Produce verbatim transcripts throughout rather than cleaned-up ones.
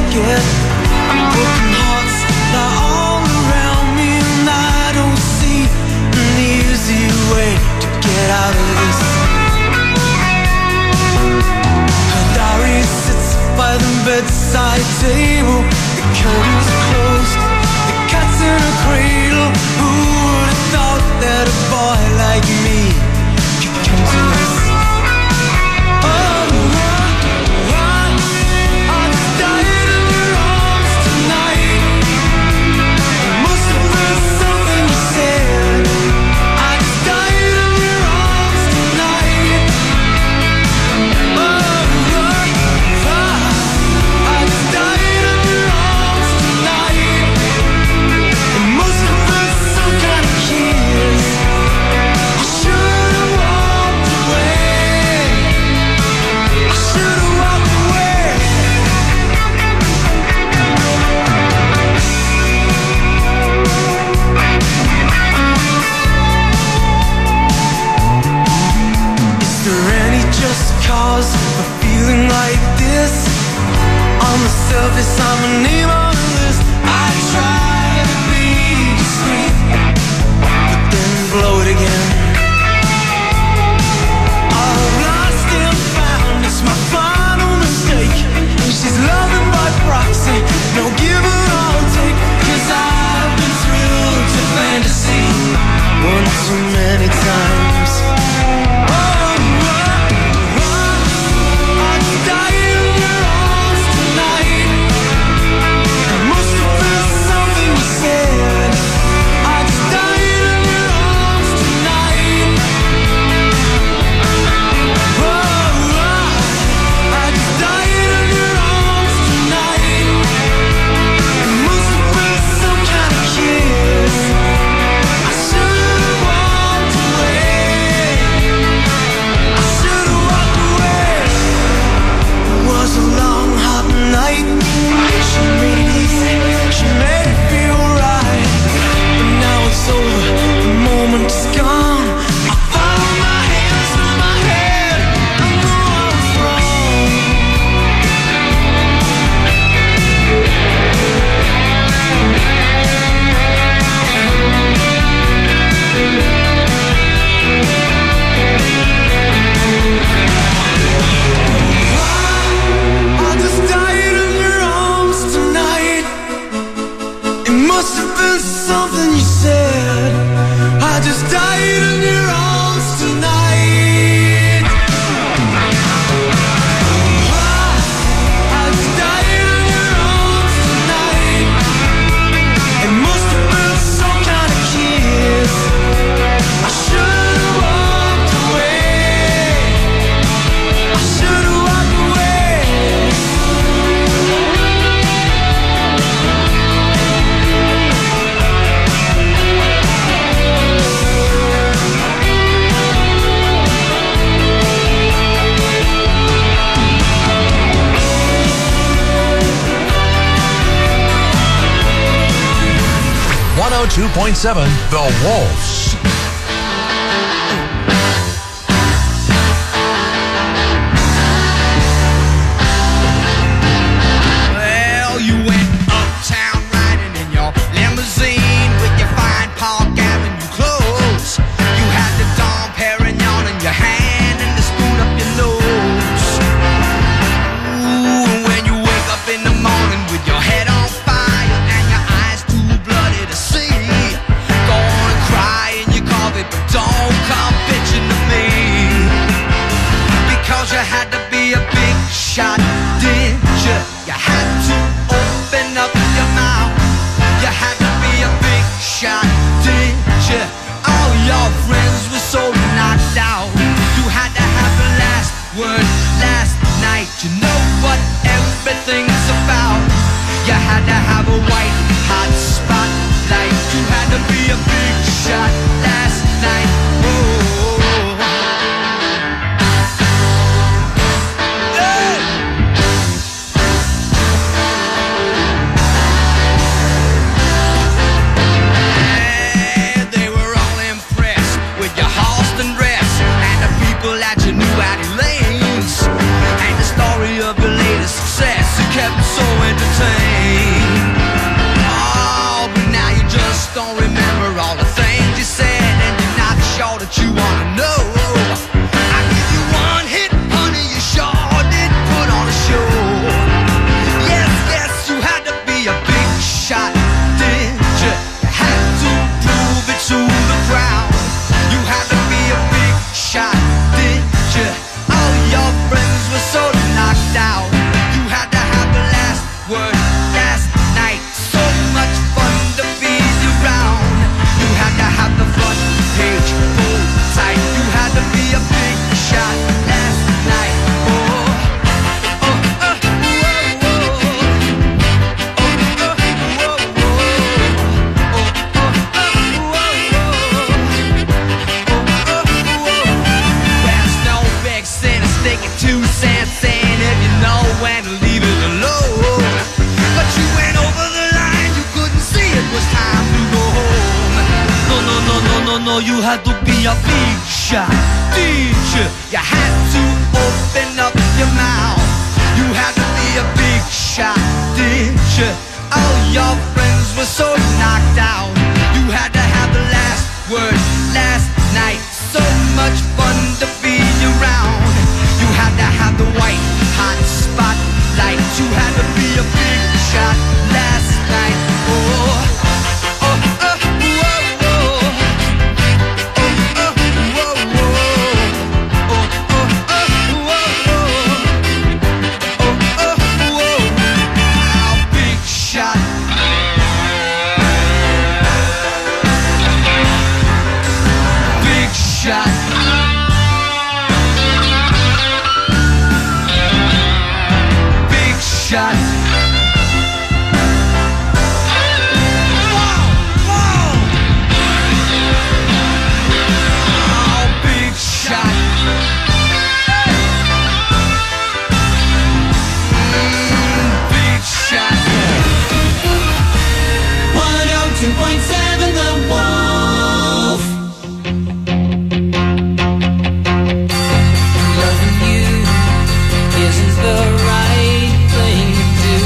forget. Broken hearts lie all around me, and I don't see an easy way to get out of this. Her diary sits by the bedside table. The curtains are closed, the cat's in a cradle. Who would have thought that a boy like me could come to this? For feeling like this, on the surface I'm a name on the list. I try to be discreet, but then blow it again. I've lost and found, it's my final mistake. And she's loving by proxy, no give or I'll take. Cause I've been thrilled to fantasy one too many times. one oh two point seven The Wolves. Well, you went uptown riding in your limousine with your fine Park Avenue clothes. You had the Dom Perignon in your hand and the spoon up your nose. Ooh, and when you wake up in the morning with your head on fire and your eyes too bloody to see, go on and cry kept so entertained. Oh, but now you just don't remember all the things you said, and you're not sure that you wanna know. I give you one hit, honey, you sure did put on a show. Yes, yes, you had to be a big shot, didn't you? You had to prove it to the crowd. You had to be a big shot, didn't you? All your friends were so knocked out. You had to have the last word last night. So much fun to be around. You had to have the front page full tight. You had to be a big shot last night. Oh, oh, oh, oh, oh, oh, oh, oh, oh. There's no big sin in sticking two cents in if you know when to leave it alone. But you went over the line, you couldn't see it was time to go home. No, no, no, no, no, no, you had to be a big shot, did you? You had to open up your mouth. You had to be a big shot, did you? All your friends were so knocked out. You had to have the last word last night. So much fun to be around. You had to have the white hot spotlight. You had to be a big shot last night. Oh, oh, oh, oh, oh, oh, oh, oh, oh, oh, oh, oh, oh, oh, big shot. Big shot. Big shot. Whoa, whoa. Oh, big shot. Mm, big shot. one oh two point seven The Wolf. Loving you isn't the right thing to do.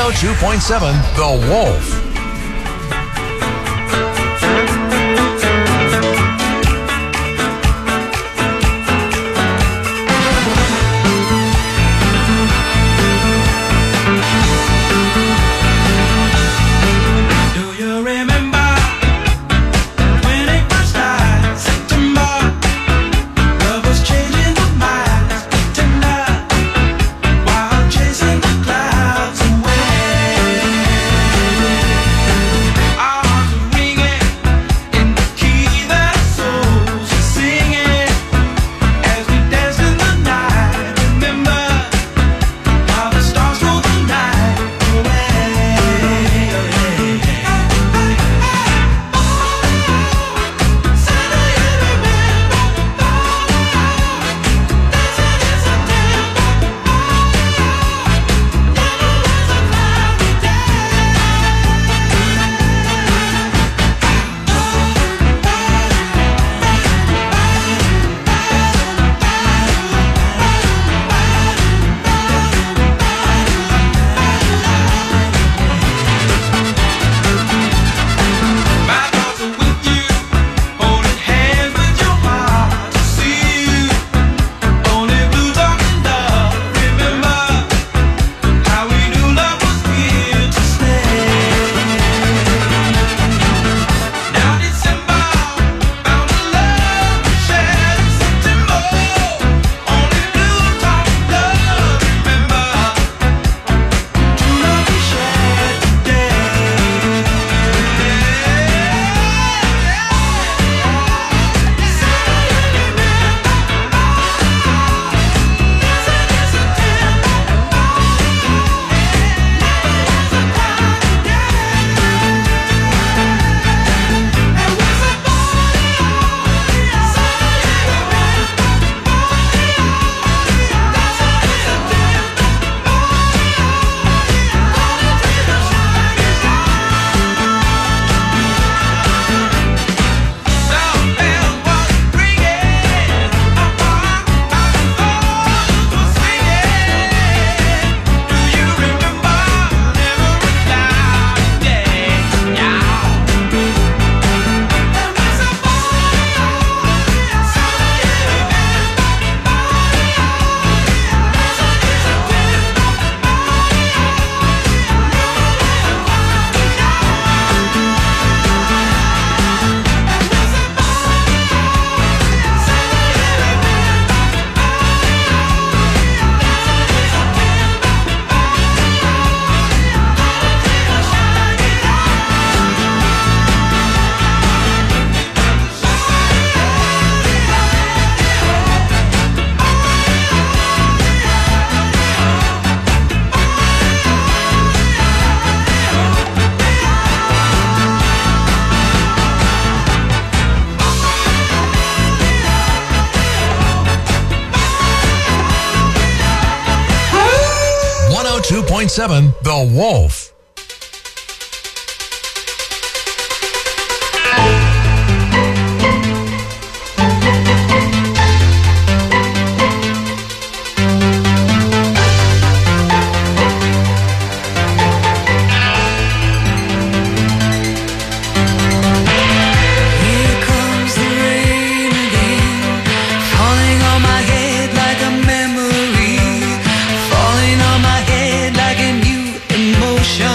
oh two point seven The Wolf. one oh two point seven The Wolf. Falling on my head like a new emotion.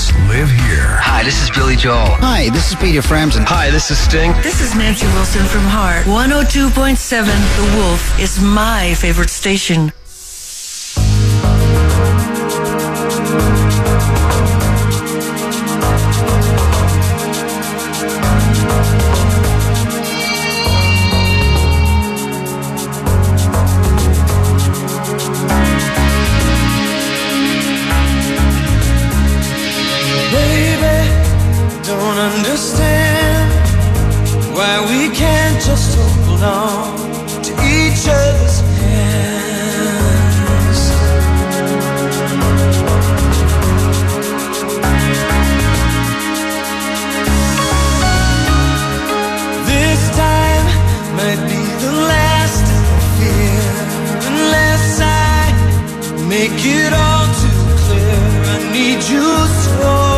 Wolves live here. Hi, this is Billy Joel. Hi, this is Peter Frampton. Hi, this is Sting. This is Nancy Wilson from Heart. one oh two point seven The Wolf is my favorite station. Understand why we can't just hold on to each other's hands. This time might be the last I fear, unless I make it all too clear. I need you so.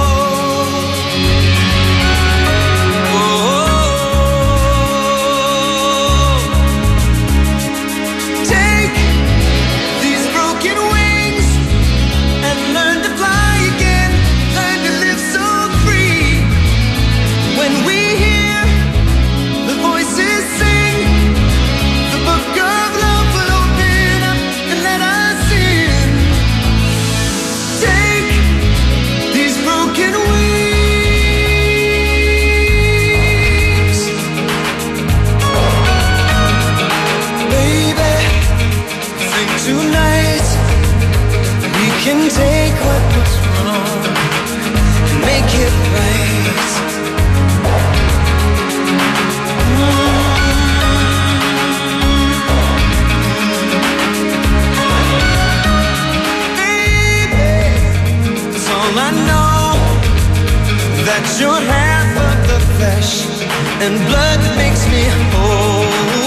Take what was wrong and make it right. Mm-hmm. Baby, it's all I know, that you're half of the flesh and blood that makes me whole.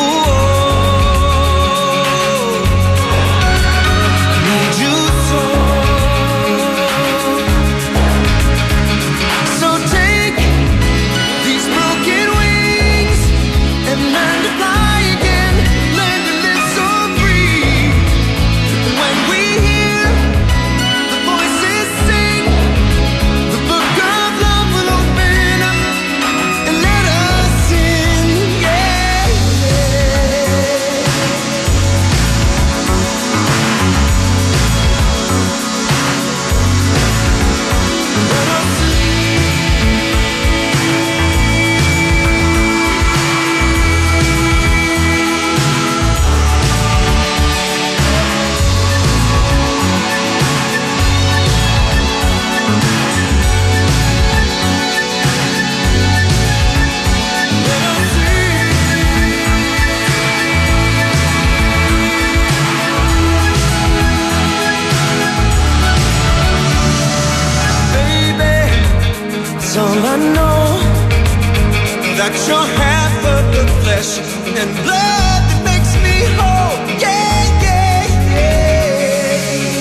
That you're half of the flesh and blood that makes me whole. Yeah, yeah, yeah.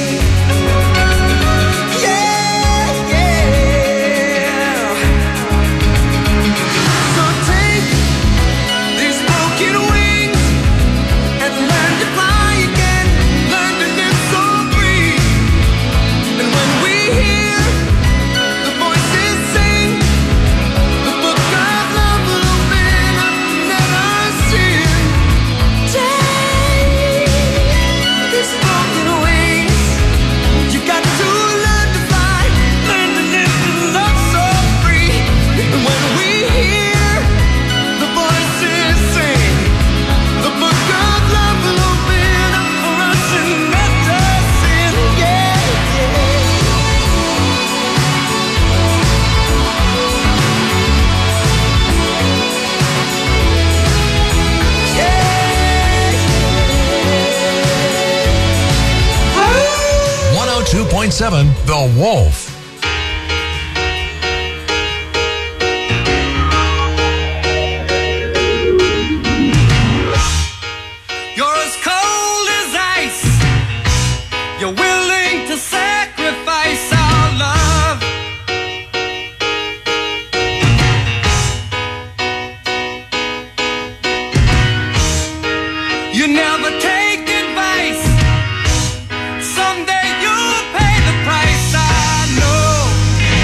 Yeah, yeah. So take these broken wings and learn to fly again. Learn to live so free. And when we hear the voices sing, the book of love will open up and let us in. Take these broken wings. You got to learn to fly, learn to live and love so free. And when we hear the voices sing, the book of love will open up for us and let us in. Yeah, yeah. one oh two point seven The Wolf. You're as cold as ice. You're willing to sacrifice our love. You never take advice. Someday you'll pay the price, I know.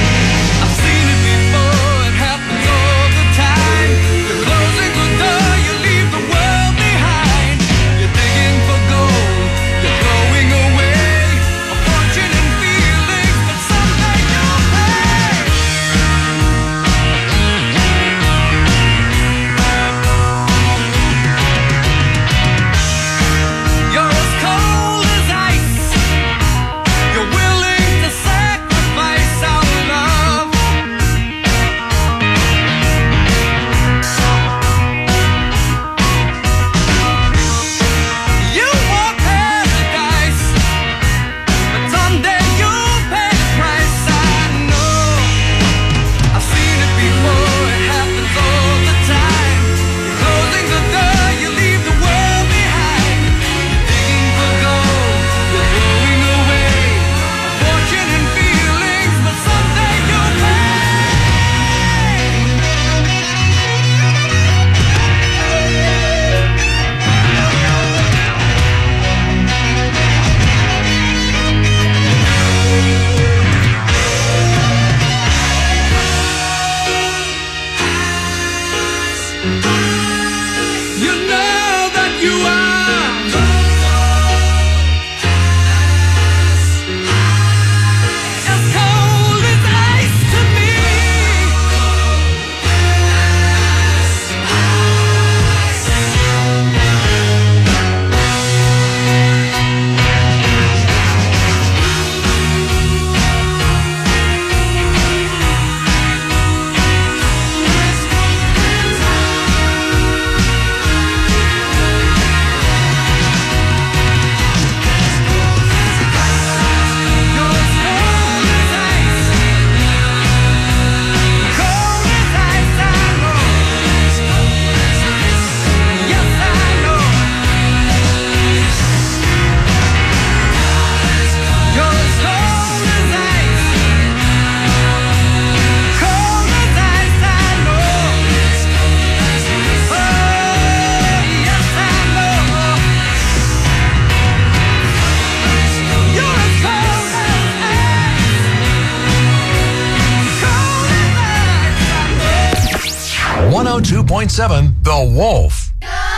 oh two point seven The Wolf.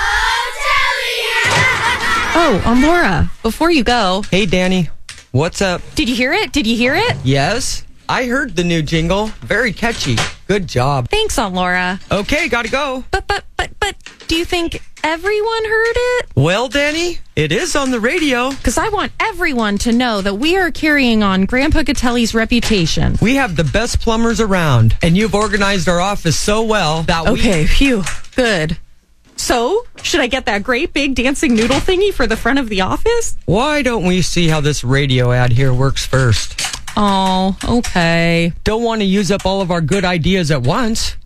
Oh, um, Laura, before you go, Hey, Danny. What's up? did you hear it? Did you hear it? Yes, I heard the new jingle. Very catchy. Good job. Thanks, Aunt Laura. Okay, gotta go. But, but, but, but, do you think everyone heard it? Well, Danny, it is on the radio. Because I want everyone to know that we are carrying on Grandpa Catelli's reputation. We have the best plumbers around, and you've organized our office so well that we... Okay, phew, good. So, should I get that great big dancing noodle thingy for the front of the office? Why don't we see how this radio ad here works first? Oh, okay. Don't want to use up all of our good ideas at once.